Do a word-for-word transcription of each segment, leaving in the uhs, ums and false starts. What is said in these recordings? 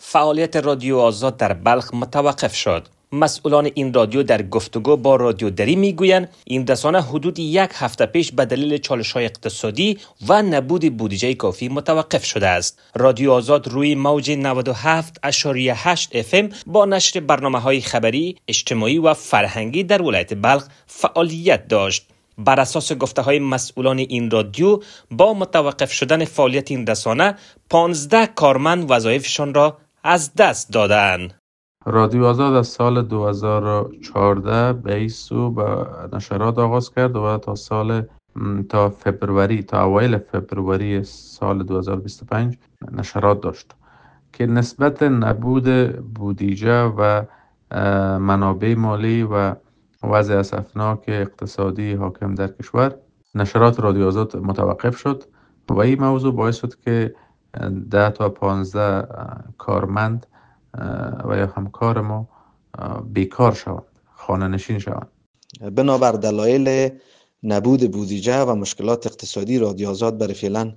فعالیت رادیو آزاد در بلخ متوقف شد. مسئولان این رادیو در گفتگو با رادیو دری میگویند این رسانه حدود یک هفته پیش به دلیل چالش‌های اقتصادی و نبود بودجه کافی متوقف شده است. رادیو آزاد روی موج نود و هفت ممیز هشت اف ام با نشر برنامه‌های خبری، اجتماعی و فرهنگی در ولایت بلخ فعالیت داشت. بر اساس گفته‌های مسئولان این رادیو، با متوقف شدن فعالیت این رسانه پانزده کارمند وظایفشان را از دست دادند. رادیو آزاد از سال دو هزار و چهارده به این سو به نشرات آغاز کرد و تا سال تا فبروری تا اوایل فبروری سال دو هزار و بیست و پنج نشرات داشت که نسبت نبود بودجه و منابع مالی و وضع اسفناک اقتصادی حاکم در کشور، نشرات رادیو آزاد متوقف شد و این موضوع باعث شد که ده تا پانزده کارمند و یا همکار ما بیکار شوند، خانه نشین شوند. بنابر دلایل نبود بودجه و مشکلات اقتصادی رادیو آزاد برای فعلا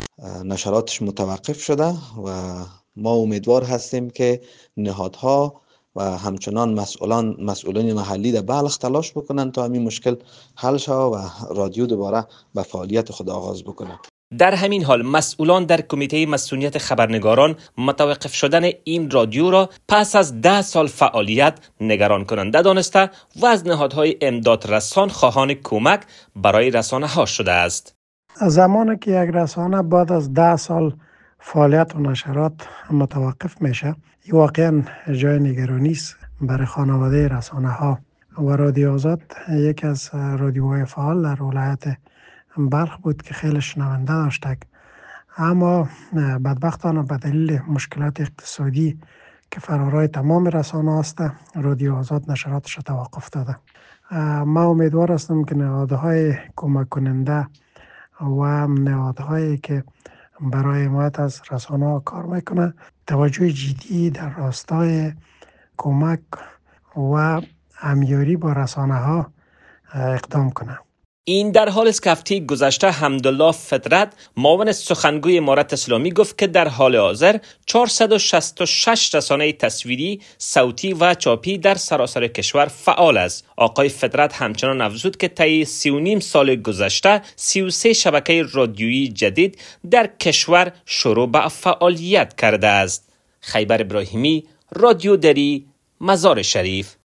نشراتش متوقف شده و ما امیدوار هستیم که نهادها و همچنان مسئولان مسئولین محلی در بلخ تلاش بکنن تا همین مشکل حل شود و رادیو دوباره به فعالیت خود آغاز بکنه. در همین حال مسئولان در کمیته مسئولیت خبرنگاران متوقف شدن این رادیو را پس از ده سال فعالیت نگران کننده دانسته و از نهادهای امداد رسان خواهان کمک برای رسانه ها شده است. زمانی که یک رسانه بعد از ده سال فعالیت و نشرات متوقف میشه، این واقعا جای نگرانی است برای خانواده رسانه ها و رادیو آزاد یکی از رادیوهای فعال در ولایت بلخ بود که خیلی شنونده داشتک، اما بدبختانه به دلیل مشکلات اقتصادی که فرارای تمام رسانه است، رادیو آزاد نشراتش توقف داده. ما امیدوار هستم که نهادهای کمک کننده و نهادهایی که برای حمایت از رسانه ها کار میکنه توجه جدی در راستای کمک و همیاری با رسانه ها اقدام کنه. این در حال است که هفته گذشته حمدالله فطرت معاون سخنگوی امارت اسلامی گفت که در حال حاضر چهارصد و شصت و شش رسانه تصویری، صوتی و چاپی در سراسر کشور فعال است. آقای فطرت همچنان افزود که طی سی و نیم سال گذشته سی و سه شبکه رادیویی جدید در کشور شروع به فعالیت کرده است. خیبر ابراهیمی، رادیو دری، مزار شریف.